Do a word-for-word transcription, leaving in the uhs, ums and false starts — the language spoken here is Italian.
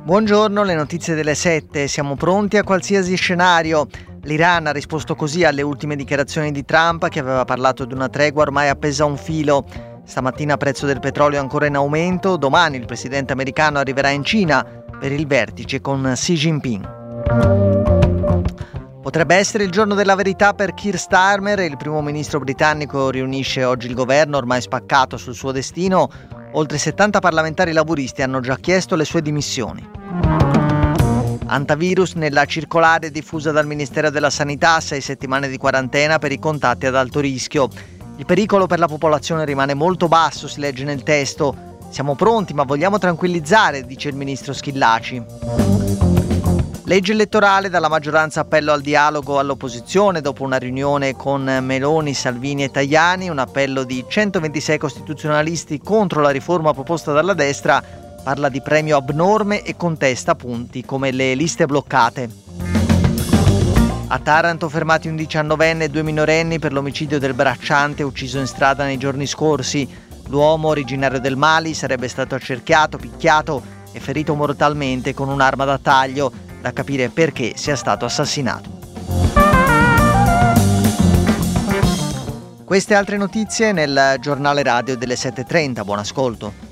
Buongiorno, le notizie delle sette. Siamo pronti a qualsiasi scenario. L'Iran ha risposto così alle ultime dichiarazioni di Trump, che aveva parlato di una tregua ormai appesa a un filo. Stamattina prezzo del petrolio è ancora in aumento. Domani il presidente americano arriverà in Cina per il vertice con Xi Jinping. Potrebbe essere il giorno della verità per Keir Starmer. Il primo ministro britannico riunisce oggi il governo, ormai spaccato sul suo destino. Oltre settanta parlamentari laburisti hanno già chiesto le sue dimissioni. Antivirus nella circolare diffusa dal Ministero della Sanità, sei settimane di quarantena per i contatti ad alto rischio. Il pericolo per la popolazione rimane molto basso, si legge nel testo. Siamo pronti, ma vogliamo tranquillizzare, dice il ministro Schillaci. Legge elettorale, dalla maggioranza appello al dialogo all'opposizione dopo una riunione con Meloni, Salvini e Tajani. Un appello di centoventisei costituzionalisti contro la riforma proposta dalla destra. Parla di premio abnorme e contesta punti come le liste bloccate. A Taranto fermati un diciannovenne e due minorenni per l'omicidio del bracciante ucciso in strada nei giorni scorsi. L'uomo, originario del Mali, sarebbe stato accerchiato, picchiato e ferito mortalmente con un'arma da taglio. Da capire perché sia stato assassinato. Queste altre notizie nel giornale radio delle sette e trenta. Buon ascolto.